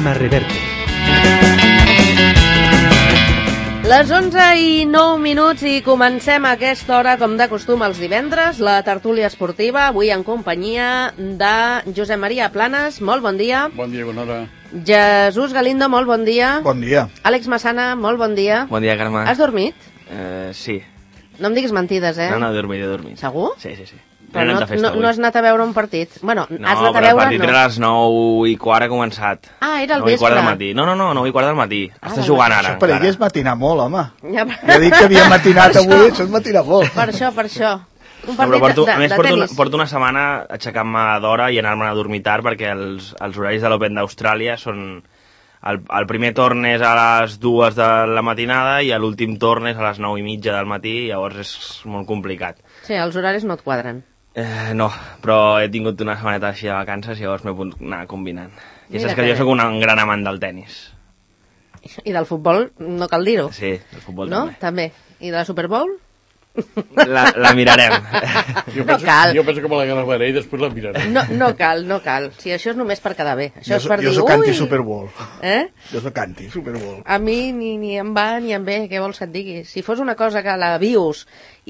Programa Reverte. Les 11:09 i comencem a aquesta hora, com de costum, els divendres, la tertúlia esportiva, avui en companyia de Josep Maria Planes, molt bon dia. Bon dia, bona hora. Jesús Galindo, molt bon dia. Bon dia. Àlex Massana, molt bon dia. Bon dia, Carme. Has dormit? Sí. No em diguis mentides, eh? No, he dormit. Segur? Sí. Però no has anat a veure un partit? Bueno, no, has anat a veure, veure... el partit era a les 9:15 ha començat. Ah, era al 9:15 vespre. del matí. No, 9:15 del matí. Està jugant ara. Això per ell és matinar molt, home. Ja he dit que havia matinat avui, això és matinar molt. Per això. Un No, partit de tenis. porto una setmana aixecant-me d'hora i anar-me'n a dormir tard perquè els horaris de l'Open d'Austràlia són... El primer torn és a les 2 de la matinada i l'últim torn és a les 9:30 del matí, llavors és molt complicat. Sí, els horaris no et quadren. No, però he tingut una setmaneta així de vacances i llavors m'he pogut anar combinant. I saps que jo sóc un gran amant del tennis. I del futbol, no cal dir-ho. Sí, del futbol no? També. I de la Super Bowl? La mirarem. Jo penso que me la gravaré i després la miraré. No cal. Si això és només per quedar bé. Això és per dir, jo soc anti-Super Bowl. Jo soc anti-Super Bowl. A mi ni em va ni em ve, què vols que et digui? Si fos una cosa que la vius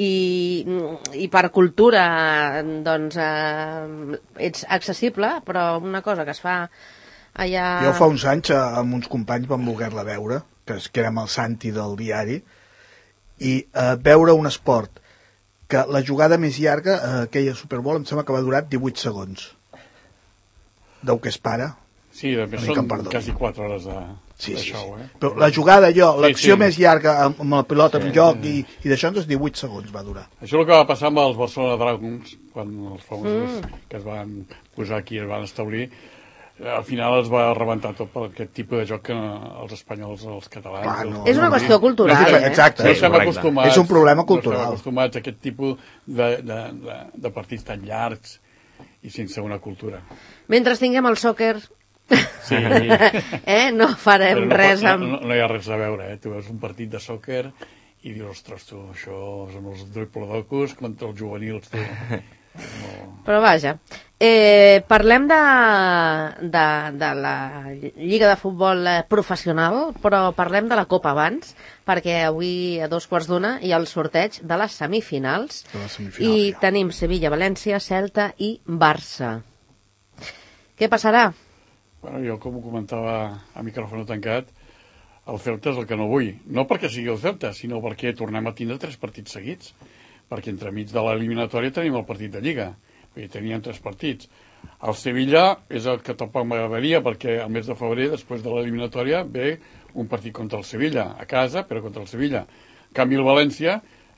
i per cultura doncs ets accessible, però una cosa que es fa allà... Jo fa uns anys amb uns companys vam voler-la veure, que érem el Santi del diari, i veure un esport que la jugada més llarga, aquella Super Bowl, em sembla que va durar 18 segons. Deu que és pare. Sí, a més són quasi 4 hores de show. Però la jugada, l'acció més llarga amb la pilota en joc i d'això, doncs 18 segons va durar. Això és el que va passar amb els Barcelona Dragons, quan els famosos que es van posar aquí, es van establir, al final es va rebentar tot per aquest tipus de joc que els espanyols, els catalans... És una qüestió cultural, Exacte. No estem acostumats. És un problema cultural. No estem acostumats a aquest tipus de partits tan llargs i sense una cultura. Mentre tinguem el sòquer... Sí. No farem res amb... No hi ha res a veure, Tu veus un partit de sòquer i dius, ostres, això són els diplodocus contra els juvenils, Però vaja, parlem de la Lliga de Futbol professional, però parlem de la Copa abans, perquè avui a 2:15 hi ha el sorteig de les semifinals i tenim Sevilla, València, Celta i Barça. Què passarà? Bueno, jo, com ho comentava a micròfon tancat, el Celta és el que no vull. No perquè sigui el Celta, sinó perquè tornem a tindre 3 partits seguits. Perquè entremig de l'eliminatòria tenim el partit de Lliga. Vull dir, teníem 3 partits. El Sevilla és el que tampoc m'agradaria, perquè el mes de febrer, després de l'eliminatòria, ve un partit contra el Sevilla, a casa, però contra el Sevilla. En canvi, el València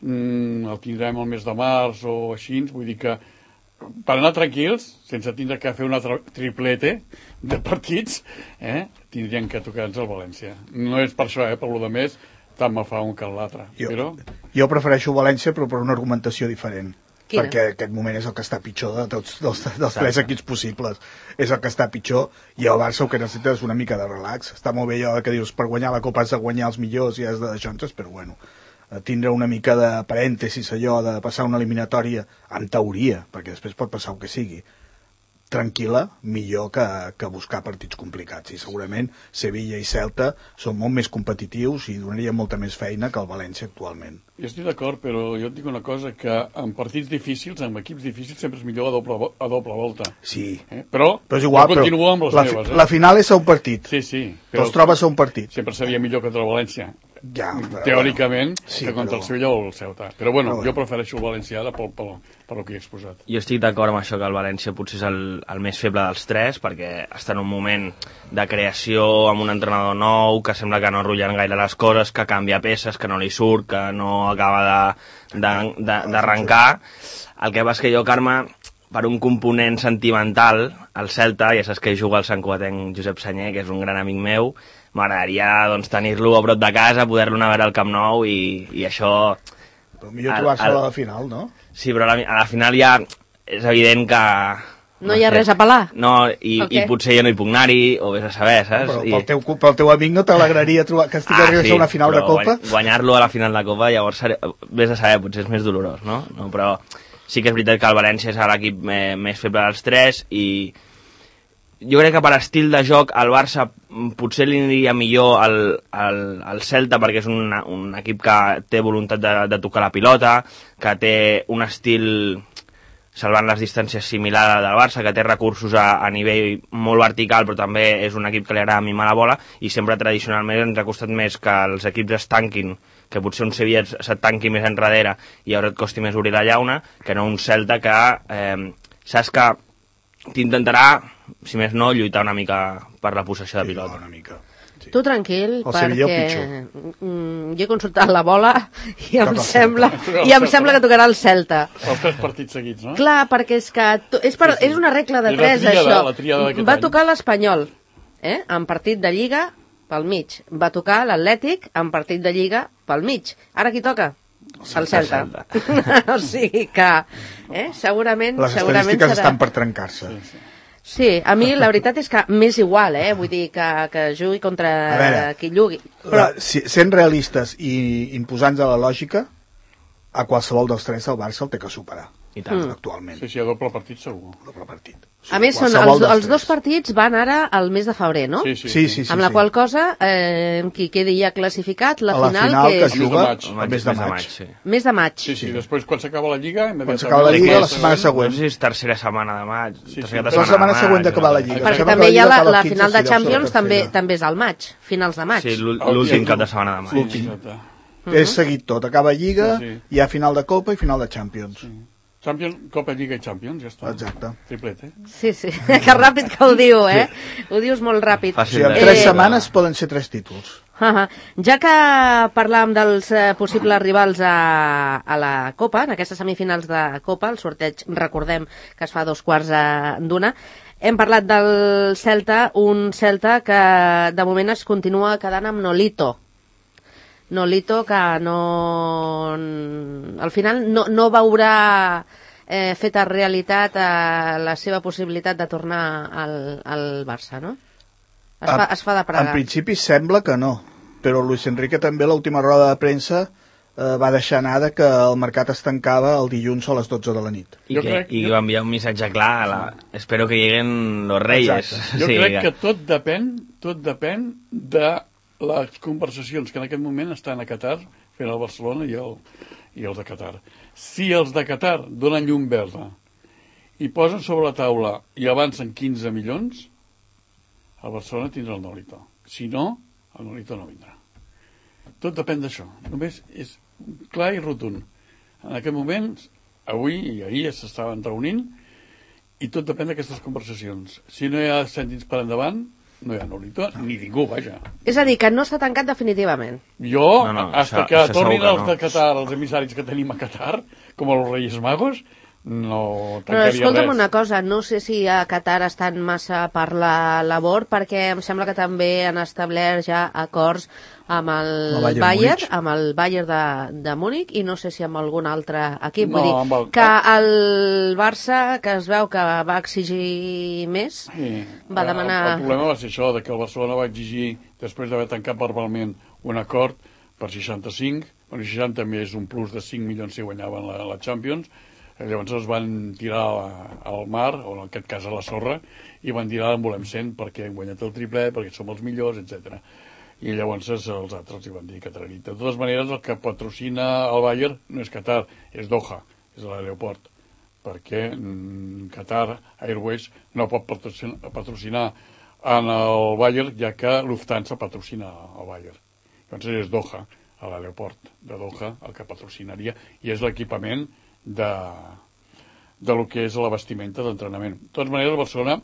el tindrem el mes de març o així, vull dir que per anar tranquils, sense tindre que fer un altre triplete de partits, tindrien que tocar-nos el València. No és per això, per lo de més, tant me fa un que l'altre. Jo prefereixo València, però per una argumentació diferent. Quina? Perquè aquest moment és el que està pitjor de tots dels 3 equips possibles. És el que està pitjor, i el Barça el que necessita és una mica de relax. Està molt bé allò que dius, per guanyar la Copa has de guanyar els millors i has de deixar entres, però bueno, tindre una mica de parèntesis, allò de passar una eliminatòria, en teoria, perquè després pot passar el que sigui, tranquil·la, millor que buscar partits complicats. I segurament Sevilla i Celta són molt més competitius i donaria molta més feina que el València actualment. Jo estic d'acord, però jo et dic una cosa, que en partits difícils, en equips difícils, sempre és millor a doble volta. Sí. Però és igual, continuo amb les meves. La final és a un partit. Sí. Te'ls trobes a un partit. Sempre seria millor contra el València. Ja, teòricament, que contra el Sevilla o el Ceuta. Però bueno, jo prefereixo el València per el que he exposat. Jo estic d'acord amb això, que el València potser és el més feble dels 3, perquè està en un moment de creació amb un entrenador nou, que sembla que no enrotllen gaire les coses, que canvia peces, que no li surt, que no acaba d'arrencar. El que passa és que jo, Carme, per un component sentimental, el Celta, ja saps que juga el santcugatenc Josep Senyer, que és un gran amic meu, m'agradaria tenir-lo a prop de casa, poder-lo anar a veure al Camp Nou i això... Però millor trobar-se a la final, no? Sí, però a la final ja és evident que... No hi ha res a pelar? No, i potser jo no hi puc anar-hi, o vés a saber, saps? Però pel teu amic no t'alegraria trobar que arribés a una final de Copa? Guanyar-lo a la final de Copa, llavors vés a saber, potser és més dolorós, no? Però sí que és veritat que el València és l'equip més feble dels 3 i jo crec que per estil de joc el Barça potser li aniria millor al Celta, perquè és un equip que té voluntat de tocar la pilota, que té un estil, salvant les distàncies, similar al del Barça, que té recursos a nivell molt vertical, però també és un equip que li agrada mimar la bola, i sempre tradicionalment ens ha costat més que els equips es tanquin, que potser un Sevilla se't tanqui més enrere i llavors et costi més obrir la llauna, que no un Celta que saps que t'intentarà, si més no, lluitar una mica per la possessió de pilota. Una mica. Sí. Tu tranquil, Sevilla perquè jo he consultat la bola i em sembla que tocarà el Celta. Els 3 partits seguits, no? Clar, perquè és que és una regla de 3, això. Va tocar l'Espanyol, en partit de Lliga pel mig. Va tocar l'Atlètic en partit de Lliga pel mig. Ara qui toca? El Celta. O sigui que segurament les estadístiques estan per trencar-se. Sí, a mi la veritat és que m'és igual, vull dir que jugui contra qui llugui. Però sent realistes i imposant a la lògica, a qualsevol dels 3 el Barça el té que superar. I tant. Actualment. Sí, a doble partit segur. Doble partit. Sí, a més, els 2 partits van ara al mes de febrer, no? Sí. Amb la qual cosa, qui quedi ja classificat, la final que es juga el mes de maig. Mes de maig. Sí. Després, quan s'acaba la Lliga... Quan s'acaba la Lliga, la setmana següent. No sé si és tercera setmana de maig. La setmana següent d'acabar la Lliga. Perquè també hi ha la final de Champions, també és al maig, finals de maig. Sí, l'últim cap de setmana de maig. És seguit tot. Acaba Lliga, hi ha final de Copa i final de Champions. Champions, Copa, Lliga i Champions, ja està. Exacte. Triplet, Sí, que ràpid que ho diu, Ho dius molt ràpid. O sigui, en 3 setmanes poden ser 3 títols. Ja que parlàvem dels possibles rivals a la Copa, en aquestes semifinals de Copa, el sorteig, recordem que es fa a 2:15, hem parlat del Celta, un Celta que de moment es continua quedant amb Nolito, que no... al final no veurà feta realitat la seva possibilitat de tornar al Barça, no? Es fa de pregar. En principi sembla que no, però Luis Enrique també a l'última roda de premsa va deixar anar que el mercat es tancava el dilluns a les 12 de la nit. I va enviar un missatge clar, espero que lleguen los Reyes. Jo crec que tot depèn de les conversacions que en aquest moment estan a Qatar fent el Barcelona i els de Qatar. Si els de Qatar donen llum verda i posen sobre la taula i avancen 15 milions, el Barcelona tindrà el Nolito. Si no, el Nolito no vindrà. Tot depèn d'això. Només és clar i rotund. En aquest moment, avui i ahir s'estaven reunint i tot depèn d'aquestes conversacions. Si no hi ha cèntims per endavant, no hi ha Nolito, ni ningú, vaja. És a dir, que no està tancat definitivament. Hasta que tornin els de Qatar, els emissaris que tenim a Qatar, com els Reyes Magos, no tancaria res. Però escolta'm una cosa, no sé si a Qatar estan massa per la labor, perquè em sembla que també han establert ja acords amb el Bayern de Múnich i no sé si amb algun altre equip. Vull dir, que el Barça, que es veu que va exigir més, va demanar... El problema va ser això, que el Barcelona va exigir, després d'haver tancat verbalment un acord per 65, 60 més un plus de 5 milions si guanyaven la Champions. Llavors es van tirar al mar, o en aquest cas a la sorra, i van dir, en volem 100 perquè hem guanyat el triplet, perquè som els millors, etc. I llavors els altres hi van dir Qatarita. De totes maneres, el que patrocina el Bayern no és Qatar, és Doha, és l'aeroport, perquè Qatar Airways no pot patrocinar en el Bayern, ja que Lufthansa patrocina el Bayern. Llavors és Doha, a l'aeroport de Doha, el que patrocinaria, i és l'equipament de lo que és la vestimenta d'entrenament. De totes maneres, el Barcelona,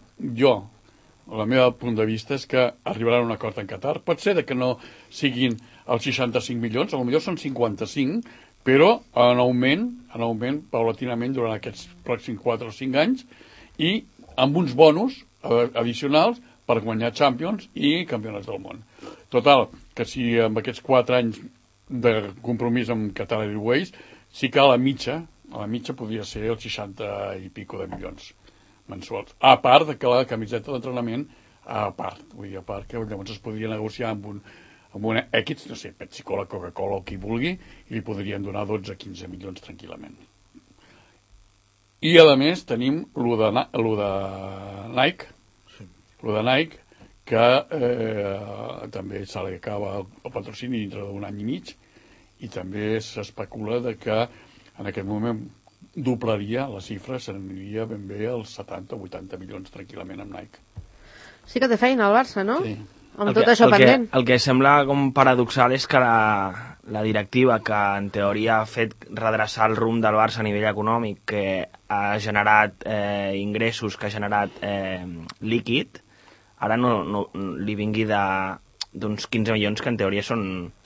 el meu punt de vista és que arribaran a un acord en Qatar. Pot ser que no siguin els 65 milions, potser són 55, però en augment paulatinament durant aquests pròxims 4 o 5 anys i amb uns bonus addicionals per guanyar Champions i campionats del món. Total, que si amb aquests 4 anys de compromís amb Qatar Airways, sí que a la mitja podria ser els 60 i pico de milions mensuals. A part de que la camiseta d'entrenament, a part que llavors es podria negociar amb un X, no sé, Pepsi-Cola, Coca-Cola o qui vulgui, i li podrien donar 12-15 milions tranquil·lament. I a més tenim lo de Nike, però de Nike, que també se li acaba el patrocini dintre d'un any i mig, i també s'especula de que en aquest moment doblaria la xifra, s'aniria ben bé als 70 o 80 milions tranquil·lament amb Nike. Sí que té feina el Barça, no? Sí. Amb tot això pendent. El que sembla com paradoxal és que la directiva, que en teoria ha fet redreçar el rumb del Barça a nivell econòmic, que ha generat ingressos, que ha generat líquid, ara no li vingui d'uns 15 milions que en teoria són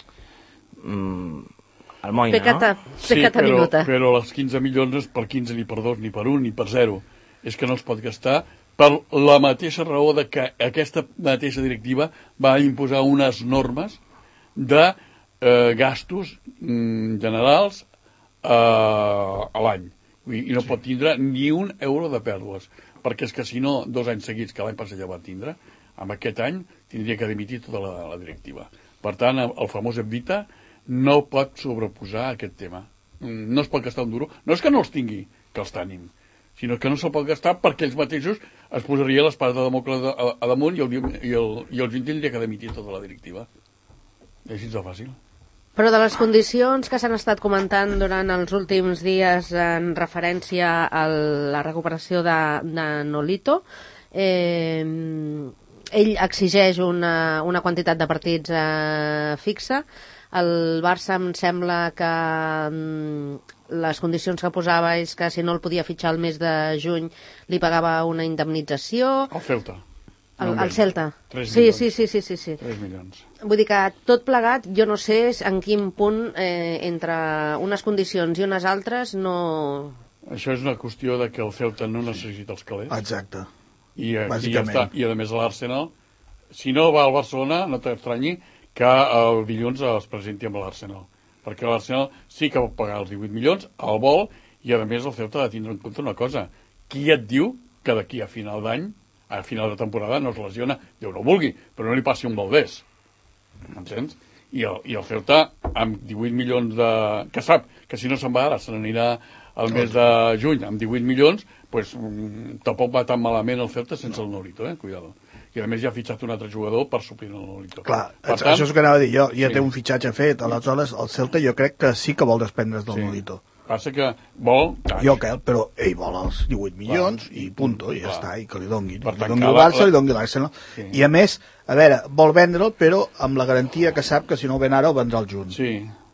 el moïna, no? Sí, però els 15 milions no és per 15, ni per 2, ni per 1, ni per 0. És que no es pot gastar per la mateixa raó de que aquesta mateixa directiva va imposar unes normes de gastos generals a l'any. I no pot tindre ni un euro de pèrdues, perquè és que si no, 2 anys seguits, que l'any passat ja va tindre, amb aquest any tindria que dimitir tota la directiva. Per tant, el famós Evita no pot sobreposar aquest tema. No es pot gastar un duro. No és que no els tingui, que els tenim, sinó que no se'l pot gastar perquè ells mateixos es posaria l'espasa de Damocles a damunt i el juny tindria que dimitir tota la directiva. És així de fàcil. Però de les condicions que s'han estat comentant durant els últims dies en referència a la recuperació de Nolito, ell exigeix una quantitat de partits fixa. El Barça em sembla que les condicions que posava és que si no el podia fitxar el mes de juny li pagava una indemnització. El Celta. El Celta. 3 milions. Sí. 3 milions. Vull dir que tot plegat, jo no sé en quin punt entre unes condicions i unes altres no... Això és una qüestió de que el Celta no necessita els calés. Exacte. I ja està. I a més l'Arsenal, si no va al Barcelona, no t'estranyi que el dilluns es presenti amb l'Arsenal, perquè l'Arsenal sí que va pagar els 18 milions, el vol, i a més el Celta ha de tindre en compte una cosa. Qui et diu que d'aquí a final d'any, a final de temporada, no es lesiona? Déu no vulgui, però no li passi un Valdés. M'entens? I el Celta, amb 18 milions que sap que si no se'n va ara, se n'anirà al mes de juny amb 18 milions, pues, tampoc va tan malament el Celta sense el Nolito, cuidado. I a més ja ha fitxat un altre jugador per suplir el Nolito. Clar, això és el que anava a dir jo, ja té un fitxatge fet, aleshores el Celta jo crec que sí que vol desprendre's del Nolito. Passa que vol... Jo crec, però ell vol els 18 milions i punto, i ja està, i que li doni. Li doni el Barça, li doni l'Arsenal. I a més, a veure, vol vendre'l, però amb la garantia que sap que si no el ven ara el vendrà el juny. Sí.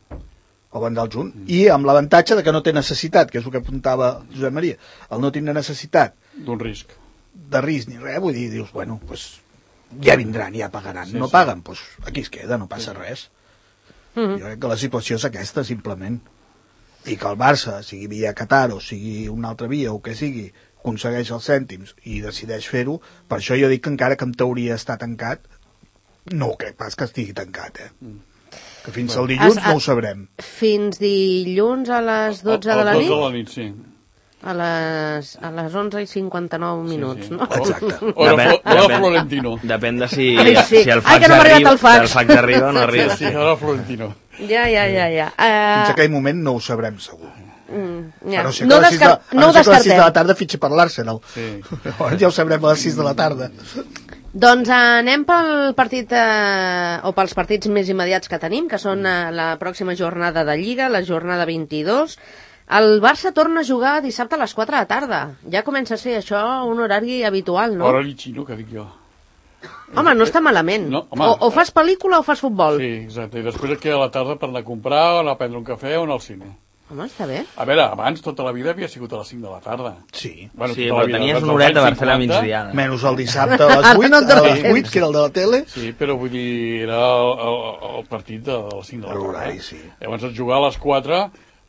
El vendrà el juny. I amb l'avantatge de que no té necessitat, que és el que apuntava Josep Maria, el no tindre necessitat d'un risc ni res, vull dir, dius, bueno, pues ja vindran, ja pagaran. No paguen, pues aquí es queda, no passa res. Jo crec que la situació és aquesta, simplement. I que el Barça, sigui via Qatar o sigui una altra via o que sigui, aconsegueix els cèntims i decideix fer-ho, per això jo dic que encara que en teoria està tancat, no crec pas que estigui tancat, que fins al dilluns no ho sabrem. Fins dilluns a les 12 de la nit? A les 12 de la nit, sí. A les 11:59 minuts, no? Exacte. Hora Florentino. Depèn de si el fax arriba o no arriba. Sí, hora Florentino. Ja. Fins aquell moment no ho sabrem segur. No ho descartem. A les 6 de la tarda fitxi per l'Arsenal. Sí. Llavors ja ho sabrem a les 6 de la tarda. Doncs anem pel partit o pels partits més immediats que tenim, que són la pròxima jornada de Lliga, la jornada 22. El Barça torna a jugar dissabte a les 4 de la tarda. Ja comença a ser això un horari habitual, no? Horari xino, que dic jo. Home, no està malament. No, home, o fas pel·lícula o fas futbol. Sí, exacte. I després aquí a la tarda per anar a comprar, anar a prendre un cafè o anar al cine. Home, està bé. A veure, abans tota la vida havia sigut a les 5 de la tarda. Sí. Bueno, sí, però tenies una horeta per fer la migdiada. Menys el dissabte a les 8, que era el de la tele. Sí, però vull dir, era el partit de les 5 de la tarda. L'horari, sí. Llavors es jugar a les 4...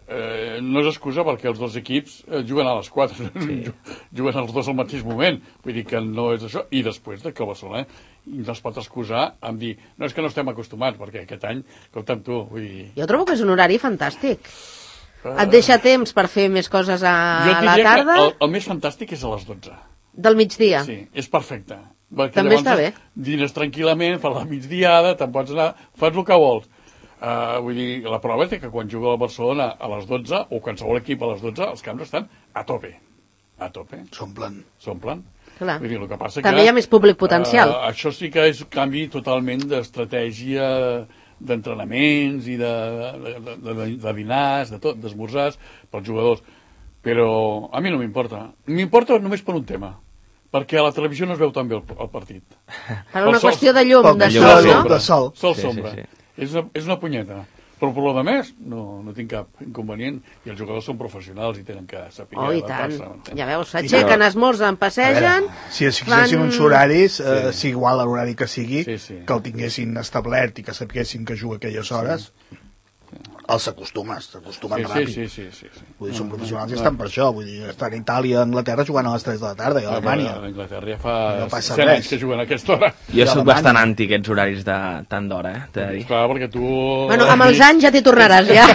no és excusa perquè els dos equips juguen a les 4, juguen els dos al mateix moment, vull dir que no és això, i després de que el Barcelona no es pot excusar amb dir, no és que no estem acostumats, perquè aquest any, escolta'm tu, vull dir... Jo trobo que és un horari fantàstic. Et deixa temps per fer més coses a la tarda. Jo diria que el més fantàstic és a les 12. Del migdia? Sí, és perfecte. També està bé. Dines tranquil·lament, fas la migdiada, te'n pots anar, fas el que vols. Vull dir, la prova és que quan juga el Barcelona a les 12, o qualsevol equip a les 12, els camps estan a tope. a tope. S'omplen. Clar. Vull dir, el que passa També hi ha més públic potencial. Això sí que és un canvi totalment d'estratègia, d'entrenaments i de dinars, de tot, d'esmorzars pels jugadors. Però a mi no m'importa. M'importa només per un tema, perquè a la televisió no es veu tan bé el partit. Per una qüestió de llum, de sol, no? De sol. Sol-sombra. És una punyeta. Però per lo de més, no tinc cap inconvenient. I els jugadors són professionals i tenen que saber i tant. Ja veus, s'aixequen, esmorzen, passegen... Si es fixessin uns horaris, sigui igual a l'horari que sigui, que el tinguessin establert i que sapiguessin que juga aquelles hores, els s'acostumen ràpid. Sí. Vull dir, són professionals i estan per això. Vull dir, estan a Itàlia, a Anglaterra, jugant a les 3 de la tarda, i a Alemanya. A Anglaterra ja fa 100 anys que juguen a aquesta hora. Jo soc bastant anti aquests horaris de tant d'hora, t'he de dir. Clar, perquè tu... Bueno, amb els anys ja t'hi tornaràs, ja.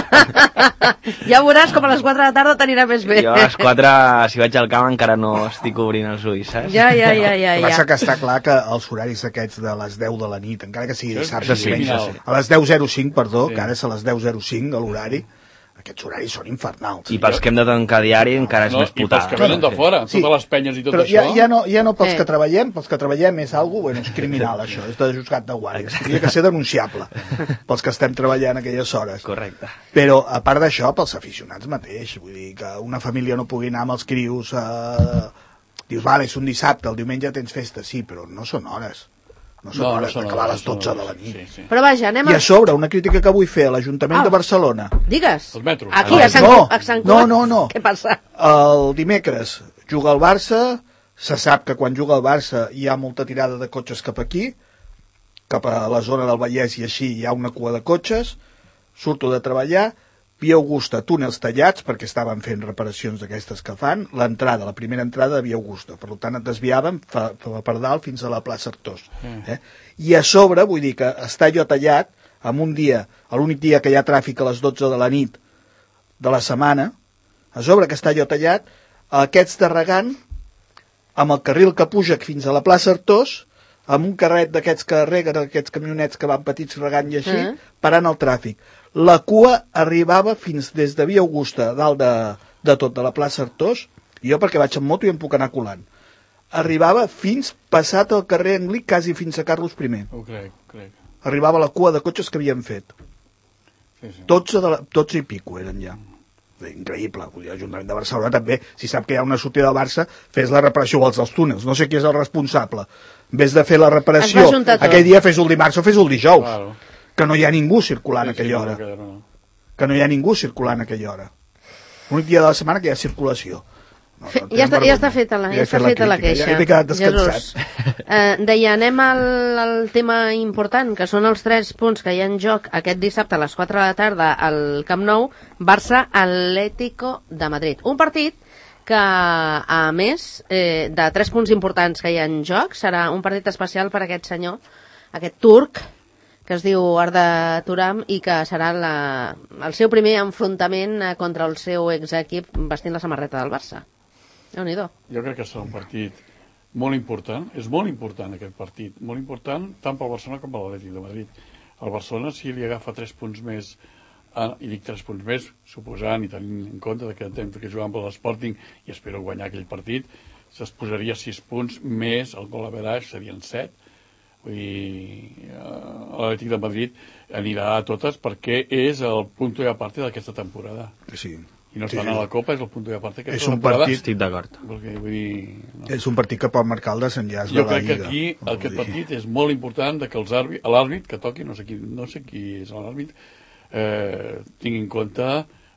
Ja veuràs com a les 4 de la tarda t'anirà més bé. Jo a les 4, si vaig al camp, encara no estic obrint els ulls, saps? Ja. El que passa que està clar que els horaris aquests de les 10 de la nit, encara que sigui dissabte, a les 10:05, perdó, que ara és a les 10:05 a l'horari, aquests horaris són infernals. I pels que hem de tancar diari encara és més putada. I pels que venen de fora, totes les penyes i tot això. Però ja no pels que treballem és algo, bueno, és criminal això, és de juzgat de guàrdia, hauria que ser denunciable pels que estem treballant aquelles hores. Correcte. Però a part d'això, pels aficionats mateix, vull dir que una família no pugui anar amb els crios dius, vale, és un dissabte, el diumenge tens festa, sí, però no són hores. No són hores d'acabar a les 12 de la nit. Sí. Però vaja, anem a... I a sobre, una crítica que vull fer a l'Ajuntament de Barcelona. Digues. Els metros. Aquí, a Sant Cugat. No. Què passa? El dimecres juga el Barça, se sap que quan juga el Barça hi ha molta tirada de cotxes cap aquí, cap a la zona del Vallès i així hi ha una cua de cotxes, surto de treballar, Via Augusta, túnels tallats, perquè estaven fent reparacions d'aquestes que fan, la primera entrada de Via Augusta, per tant et desviàvem per dalt fins a la plaça Artós. I a sobre, vull dir que està allò tallat, en un dia, l'únic dia que hi ha tràfic a les 12 de la nit de la setmana, a sobre que està allò tallat, aquests regant, amb el carril que puja fins a la plaça Artós, amb un carret d'aquests que reguen, aquests camionets que van petits regant i així, parant el tràfic. La cua arribava fins des de Via Augusta, dalt de tot, de la plaça Artós, i jo perquè vaig amb moto i em puc anar colant. Arribava fins passat el carrer Anglic, quasi fins a Carlos I. Ho crec. Arribava la cua de cotxes que havien fet. 12 i pico eren ja. Increïble, vull dir, l'Ajuntament de Barcelona també, si sap que hi ha una sortida del Barça, fes la reparació als túnels, no sé qui és el responsable. En vez de fer la reparació aquell dia, fes-ho el dimarts o fes-ho el dijous. Claro. Que no hi ha ningú circulant a aquella hora. Que no hi ha ningú circulant a aquella hora. L'únic dia de la setmana que hi ha circulació. Ja està feta la queixa. Ja he quedat descansat. Deia, anem al tema important, que són els 3 punts que hi ha en joc aquest dissabte a les 4 de la tarda al Camp Nou, Barça-Atlético de Madrid. Un partit que, a més de 3 punts importants que hi ha en joc, serà un partit especial per aquest senyor, aquest turc, que es diu Arda Turan, i que serà el seu primer enfrontament contra el seu exequip vestint la samarreta del Barça. Déu-n'hi-do. Jo crec que serà un partit molt important, és molt important aquest partit, molt important tant pel Barcelona com per l'Atlètic de Madrid. El Barcelona, si li agafa 3 punts més, i dic 3 punts més, suposant i tenint en compte que que jugant per l'Sporting i espero guanyar aquell partit, es posaria 6 punts més, el gol average serien 7. Vull dir, l'Atlètic de Madrid anirà a totes perquè és el punto y aparte d'aquesta temporada. Sí. I no estan a la Copa, és el punto y aparte d'aquesta temporada. Partit, estic d'acord. Perquè, vull dir, no. És un partit que pot marcar el desenllaç de la Lliga. Jo crec que aquí aquest partit és molt important que l'àrbit que toqui, no sé qui és l'àrbit, tingui en compte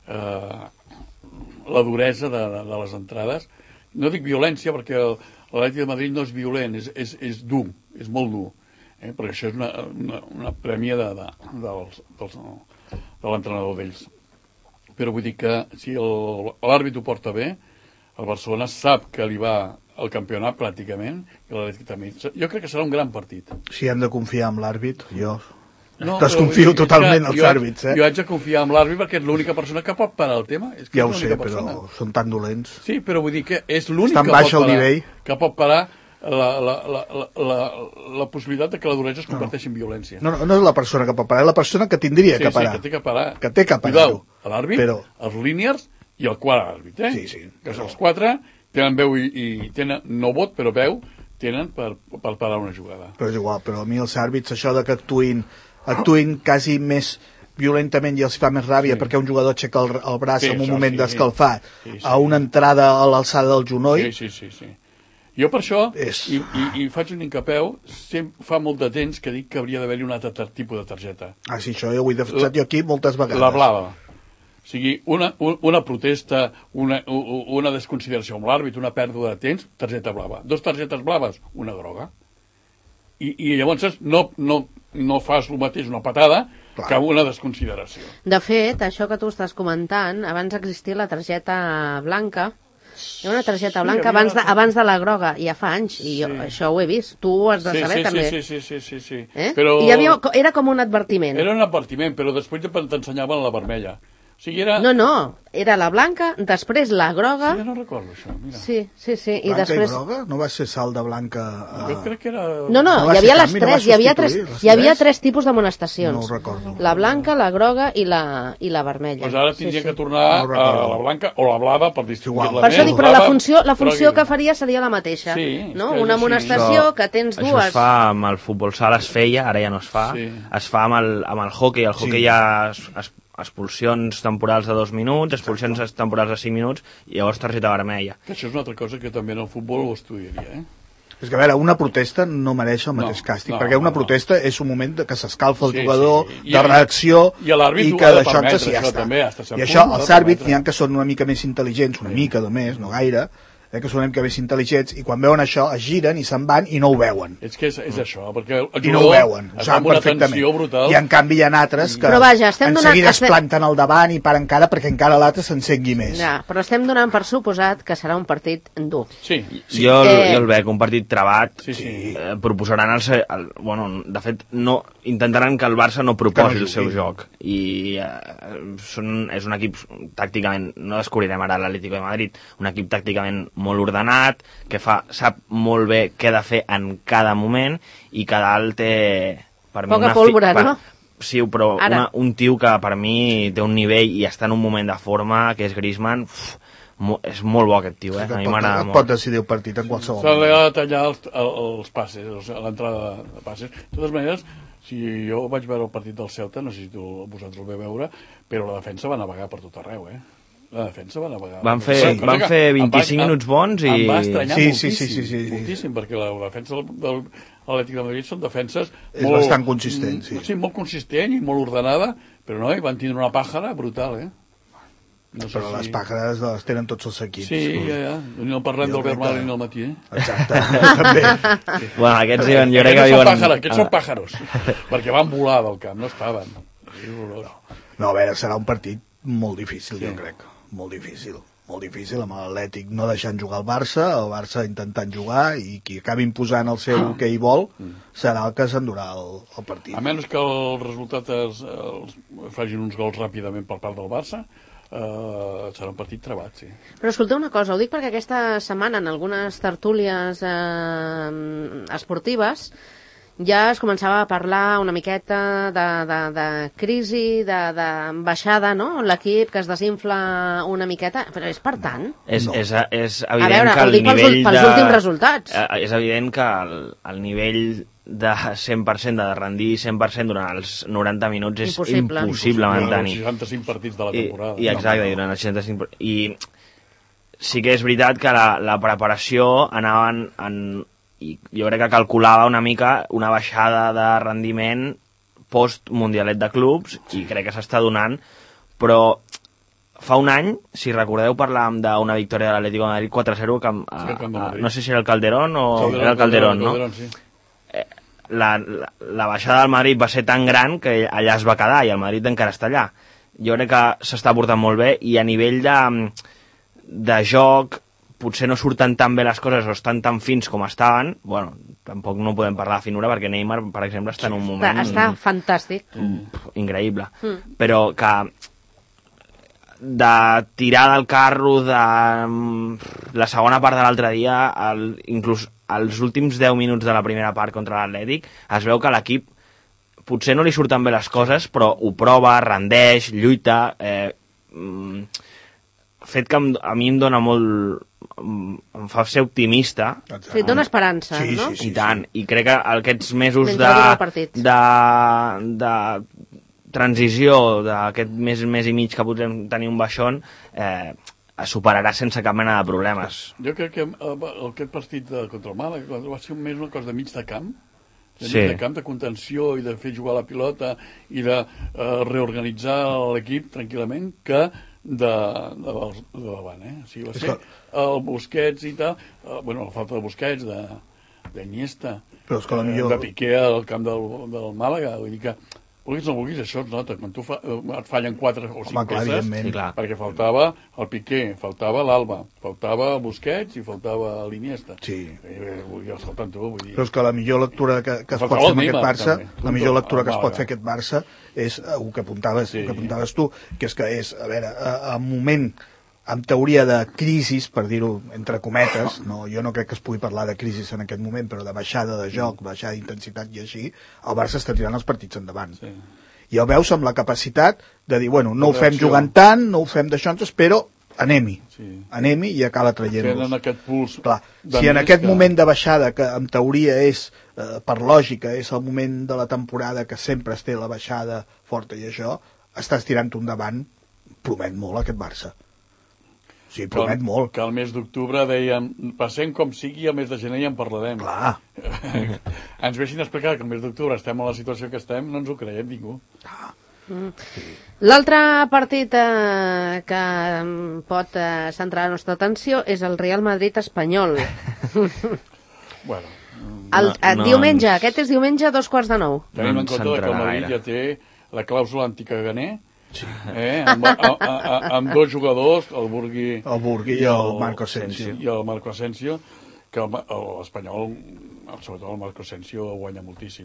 la duresa de les entrades. No dic violència perquè l'Atlètic de Madrid no és violent, és dur, és molt dur, perquè això és una prèmia de l'entrenador d'ells. Però vull dir que si l'àrbit ho porta bé, el Barcelona sap que li va al campionat pràcticament, i l'Atlètic també. Jo crec que serà un gran partit. Si hem de confiar en l'àrbit, jo desconfio totalment dels àrbits. Jo haig de confiar en l'àrbit perquè és l'única persona que pot parar el tema. Ja ho sé, però són tan dolents. Sí, però vull dir que és l'únic que pot parar la possibilitat que la duresa es converteixi en violència. No és la persona que pot parar, és la persona que tindria que parar. Sí, que té que parar. Que té que parar. L'àrbit, els líniers i el quart àrbit, Sí. Que són els 4 tenen veu i tenen, no vot, però veu, tenen per parar una jugada. Però és igual, però a mi els àrbits, això de que actuïn quasi més violentament i els fa més ràbia perquè un jugador aixeca el braç en un moment d'escalfat a una entrada a l'alçada del genoll. Sí. Jo per això, i faig un incapeu, fa molt de temps que dic que hauria d'haver-hi un altre tipus de targeta. Sí, això ho he defensat jo aquí moltes vegades. La blava. O sigui, una protesta, una desconsideració amb l'àrbit, una pèrdua de temps, targeta blava. 2 targetes blaves, una groga. I llavors no fas el mateix una patada que una desconsideració. De fet, això que tu estàs comentant, abans existia la targeta blanca. Hi ha una targeta blanca abans de la groga, ja fa anys, i jo això ho he vist. Tu ho has de saber, també. Sí. Però... era com un advertiment. Era un advertiment, però després t'ensenyaven la vermella. O sigui, era... No, era la blanca, després la groga... Sí, ja no recordo això, mira. Sí. I blanca després... i groga? No va ser sal de blanca... Jo crec que era... No, hi havia les tres, hi havia 3 tipus d'amonestacions. No ho recordo. La blanca, la groga i la vermella. Doncs ara tindria que tornar a la blanca o la blava per distribuir-la. Per això dic, però la funció que faria seria la mateixa. No? Una amonestació que tens dues... Això es fa amb el futbol sala, es feia, ara ja no es fa. Es fa amb el hoquei. El hoquei ja expulsions temporals de 2 minuts, expulsions temporals de 5 minuts, i llavors targeta vermella. Això és una altra cosa que també en el futbol ho estudiaria, És que, a veure, una protesta no mereix el mateix càstig, perquè una protesta és un moment que s'escalfa el jugador, de reacció, i que d'això ja està. I això, els àrbits n'hi ha que són una mica més intel·ligents, una mica només, no gaire, que són una mica més intel·ligents, i quan veuen això es giren i se'n van i no ho veuen. És que és això, perquè el jugador no ho veuen, ho saben perfectament. I en canvi hi ha altres que en seguida es planten al davant i paren cara perquè encara l'altre s'encengui més. Però estem donant per suposat que serà un partit dur. Jo el veig un partit trebat. Proposaran de fet, intentaran que el Barça no proposi el seu joc. I és un equip tàcticament, no descobrirem ara l'Atlético de Madrid, un equip tàcticament molt ordenat, que sap molt bé què ha de fer en cada moment, i que dalt té per mi poca pólvora, no? Sí, però un tio que per mi té un nivell i està en un moment de forma, que és Griezmann. És molt bo aquest tio, a mi m'agrada molt. Pot decidir el partit en qualsevol moment. S'ha de tallar els passes, l'entrada de passes. De totes maneres, si jo vaig veure el partit del Celta, no sé si vosaltres el vau veure, però la defensa va navegar per tot arreu, La defensa va navegar. Van fer 25 minuts bons i... Em va estranyar moltíssim, perquè la defensa de l'Atlètic de Madrid són defenses... És bastant consistent, Sí, molt consistent i molt ordenada, però no, van tindre una pàjara brutal, No sé però les pàjares les tenen tots els equips. Sí, ja. No parlem del Bernal ni del matí, Exacte, també. Bueno, aquests diuen, jo crec que viuen... Aquests són pàjaros, perquè van volar del camp, no estaven. No, a veure, serà un partit molt difícil, jo crec. Molt difícil, amb l'Atlètic no deixant jugar el Barça intentant jugar, i qui acabi imposant el seu que hi vol serà el que s'endurà el partit. A menys que els resultats facin uns gols ràpidament per part del Barça, serà un partit trebat, sí. Però escolteu una cosa, ho dic perquè aquesta setmana en algunes tertúlies esportives ja es començava a parlar una miqueta de crisi, de baixada, no? L'equip que es desinfla una miqueta, però és per tant? És evident que el nivell pels últims resultats. És evident que el nivell de 100%, de rendir 100% durant els 90 minuts és impossible mantenir. Durant els 65 partits de la temporada. Exacte, durant els 65 partits. I sí que és veritat que la preparació anaven i jo crec que calculava una mica una baixada de rendiment post-mundialet de clubs, i crec que s'està donant, però fa un any, si recordeu, parlàvem d'una victòria de l'Atlético de Madrid 4-0, no sé si era el Calderón o era el Calderón, no? La baixada del Madrid va ser tan gran que allà es va quedar, i el Madrid encara està allà. Jo crec que s'està portant molt bé, i a nivell de joc potser no surten tan bé les coses o estan tan fins com estaven. Bueno, tampoc no podem parlar de finura perquè Neymar, per exemple, està en un moment... Està fantàstic. Increïble. Però que de tirar del carro de la segona part de l'altre dia, inclús els últims 10 minuts de la primera part contra l'Atlètic, es veu que l'equip potser no li surten bé les coses, però ho prova, rendeix, lluita... fet que a mi em dona molt... em fa ser optimista. Sí, et dona esperança, no? I tant. I crec que aquests mesos de transició, d'aquest mes i mig que podrem tenir un baixón, es superarà sense cap mena de problemes. Jo crec que aquest partit contra el Màlaga va ser més una cosa de mig de camp, de camp, de contenció i de fer jugar la pilota i de reorganitzar l'equip tranquil·lament, que de davant, O sigui, va ser el Busquets i tal, la falta de Busquets, d'Iniesta, de Piqué al camp del Màlaga, vull dir que vulguis o no vulguis, això es nota. Quan tu et fallen 4 o 5 peces, perquè faltava el Piqué, faltava l'Alba, faltava el Busquets i faltava l'Iniesta. Sí. Escolta'm tu, vull dir... Però és que la millor lectura que es pot fer amb aquest Barça, la millor lectura que es pot fer aquest Barça és el que apuntaves tu, que és, a veure, en moment, en teoria de crisi, per dir-ho entre cometes, jo no crec que es pugui parlar de crisi en aquest moment, però de baixada de joc, baixada d'intensitat i així, el Barça està tirant els partits endavant. Sí. I el veus amb la capacitat de dir, bueno, no ho fem jugant tant, no ho fem d'això, però anem-hi. Anem-hi i acaba traient-los. Tenen aquest puls. Clar, si en aquest moment de baixada, que en teoria és, per lògica, és el moment de la temporada que sempre es té la baixada forta i això, estàs tirant-ho endavant, promet molt aquest Barça. Sí, promet molt. Que al mes d'octubre dèiem, passem com sigui, al mes de gener ja en parlarem. Clar. Ens veixin explicar que al mes d'octubre estem en la situació que estem, no ens ho creiem ningú. L'altre partit que pot centrar la nostra atenció és el Real Madrid-Espanyol. Diumenge, aquest és diumenge a 8:45. Tenim en compte que el Madrid ja té la clàusula anticaganer, amb 2 jugadors, el Burgui i el Marco Asensio, que l'Espanyol, sobretot el Marco Asensio, guanya moltíssim.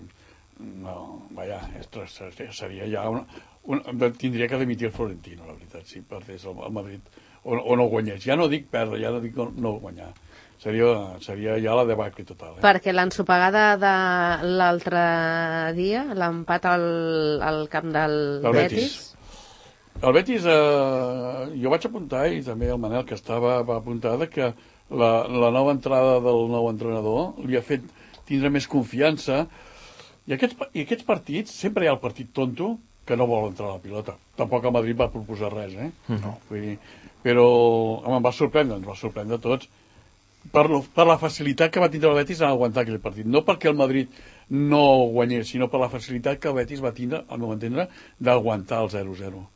Seria ja tindria que dimitir el Florentino, la veritat, si perdés el Madrid o no guanyés. Ja no dic perdre, ja no dic no guanyar. Seria ja la debacle total. Perquè l'ensopegada de l'altre dia, l'empat al camp del Betis... El Betis, jo vaig apuntar, i també el Manel, que va apuntar, que la nova entrada del nou entrenador li ha fet tindre més confiança. I aquests partits, sempre hi ha el partit tonto que no vol entrar a la pilota. Tampoc el Madrid va proposar res, No. Però em va sorprendre, ens va sorprendre a tots, per la facilitat que va tindre el Betis en aguantar aquell partit. No perquè el Madrid no guanyés, sinó per la facilitat que el Betis va tindre, al meu entendre, d'aguantar el 0-0.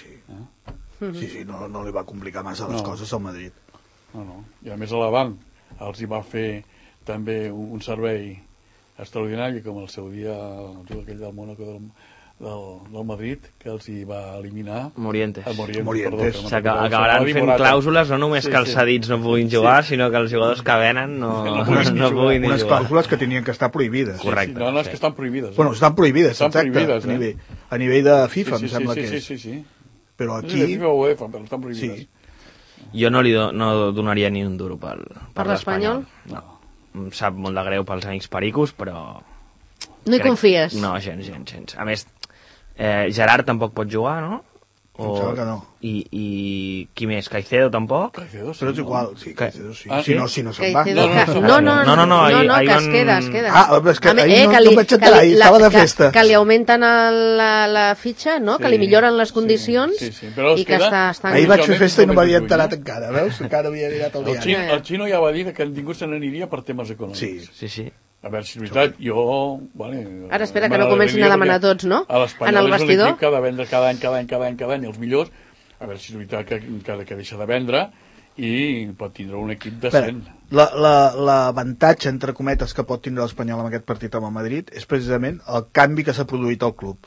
Sí, no li va complicar massa les coses al Madrid. No. I a més a l'avant els hi va fer també un servei extraordinari, com el seu dia aquell del Mónaco del Madrid, que els hi va eliminar. Morientes. Acabaran fent clàusules, no només que els cedits no puguin jugar, sinó que els jugadors que venen no puguin ni jugar. Unes clàusules que tenien que estar prohibides. Correcte. No, és que estan prohibides. Bueno, estan prohibides, exacte. A nivell de FIFA, em sembla que és. Sí. Però aquí... De FIFA o UEFA, però estan prohibides. Jo no donaria ni un duro per l'Espanyol? No. Em sap molt de greu pels amics pericos, però... No hi confies? No, gens. A més, Gerard tampoc pot jugar, no? Em sembla que no. I qui més? Caicedo tampoc? Caicedo sí. Però és igual, sí, Caicedo sí. Si no se'n va. No, que es queda. És que ahir no vaig entrar, ahir estava de festa. Que li augmenten la fitxa, no? Que li milloren les condicions i que està... Ahir vaig fer festa i no m'havia enterat encara, veus? Encara havia mirat el diari. El Xino ja va dir que ningú se n'aniria per temes econòmics. Sí. A veure, si és veritat, jo... Ara espera que no comencin a demanar tots, no? En el vestidor. Que ha de vendre cada any, els millors. A veure si és veritat que deixa de vendre i pot tindre un equip decent. L'avantatge, entre cometes, que pot tindre l'Espanyol amb aquest partit amb el Madrid és precisament el canvi que s'ha produït al club.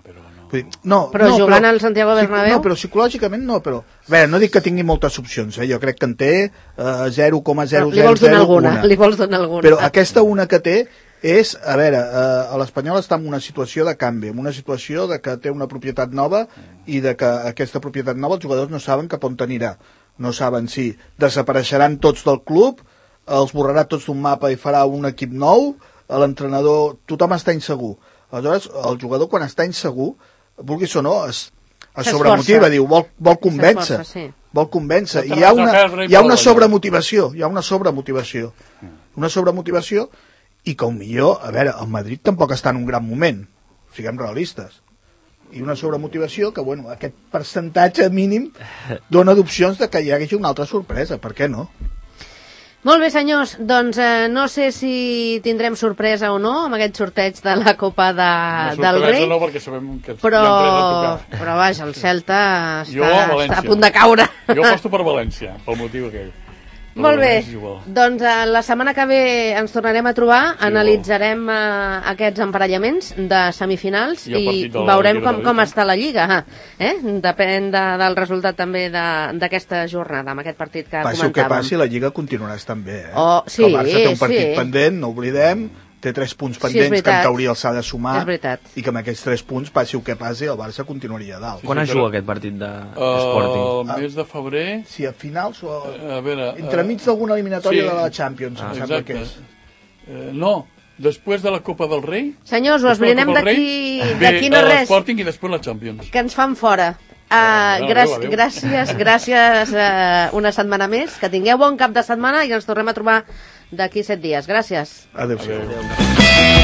Però jugant al Santiago Bernabéu? No, però psicològicament no, però... A veure, no dic que tingui moltes opcions, jo crec que en té 0,001. Li vols donar alguna. Però aquesta una que té és, a veure, l'Espanyol està en una situació de canvi, en una situació de que té una propietat nova i de que aquesta propietat nova els jugadors no saben cap on anirà. No saben si desapareixeran tots del club, els borrarà tots d'un mapa i farà un equip nou, l'entrenador, tothom està insegur. Aleshores, el jugador quan està insegur, vulguis o no, es sobremotiva, diu, vol convèncer. vol convèncer, No i hi ha una guanyar. sobremotivació, una sobremotivació, i que millor, a veure, el Madrid tampoc està en un gran moment, siguem realistes, i una sobremotivació que, bueno, aquest percentatge mínim dona d'opcions de que hi hagi una altra sorpresa, per què no? Molt bé, senyors, doncs no sé si tindrem sorpresa o no amb aquest sorteig de la Copa del Rei, no, perquè sabem que però vaja, el Celta està a punt de caure. Jo aposto per València, pel motiu aquell. Molt bé, doncs la setmana que ve ens tornarem a trobar, analitzarem aquests emparellaments de semifinals i veurem com està la Lliga. Depèn del resultat també d'aquesta jornada, amb aquest partit que comentàvem. Passi el que passi, la Lliga continuarà estant bé. Sí, el Barça té un partit pendent, no oblidem, té 3 punts pendents que en teoria els s'ha de sumar, i que amb aquests 3 punts, passi el que passi, el Barça continuaria a dalt. Quan es juga aquest partit d'Sporting? El mes de febrer. Sí, a finals o entremig d'alguna eliminatòria de la Champions, em sembla que és. No, després de la Copa del Rei. Senyors, ho esbrinem d'aquí no res. L'Sporting i després la Champions. Que ens fan fora. Gràcies una setmana més, que tingueu bon cap de setmana i ens tornem a trobar d'aquí 7 dies. Gràcies. Adéu-siau.